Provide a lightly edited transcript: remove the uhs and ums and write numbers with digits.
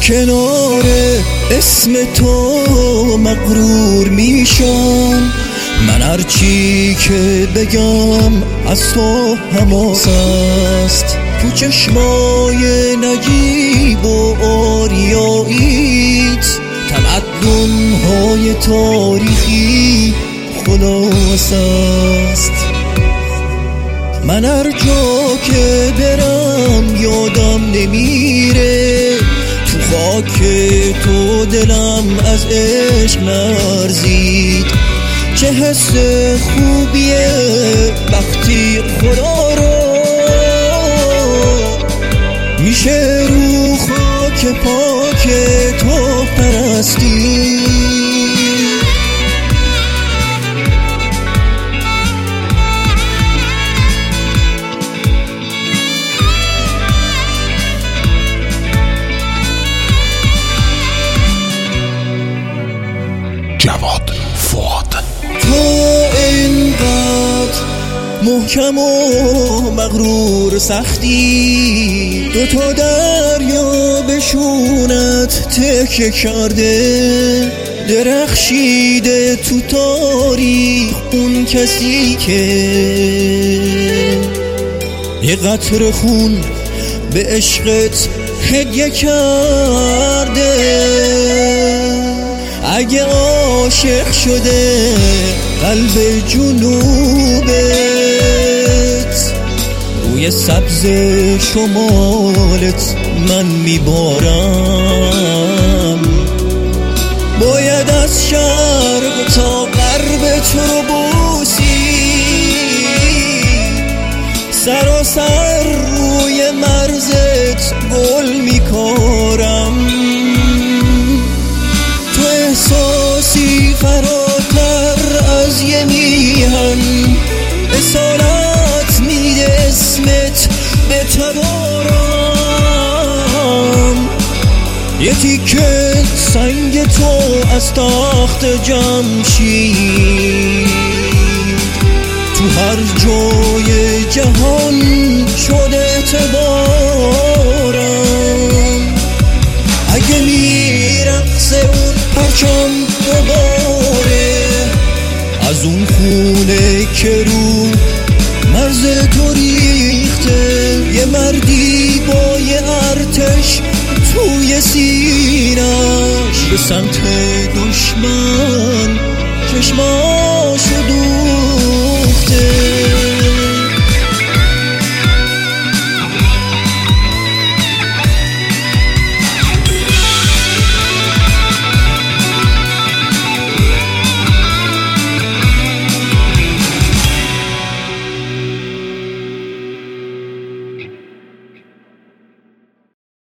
کنار اسم تو مغرور میشم، من هرچی که بگم از تو حماس است. تو چشمای نجیب و آریاییت تمدن‌های تاریخی خلاص است. من هر جا که برم یادم نمیره، تو خاک تو دلم از عشق لرزید. چه حس خوبیه وقتی خدا رو میشه رو خاک پاک تو پرستی. جواد فؤاد تو اینقدر محکم و مغرور سختی، دوتا دریا به شونت تکه کرده. درخشیده تو تاریخ اون کسی که یه قطره خون به عشقت هدیه کرده. اگه عاشق شده قلب جنوبت، روی سبز شمالت من میبارم. باید از شرق تا غرب تو رو بوسی، سراسر روی مرزت گل میکارم. تو احساسی فراتر از یه میهن، اصالت میده اسمت به تبارم. یه تیکه سنگ تو از تخت جمشید، تو هر جای جهان شده اعتبارم. اگه میرقصه اون پرچم دوباره از اون خونه که رو مرز تو ریخته، یه مردی با یه ارتش توی سینش به سمت دشمن چشماشو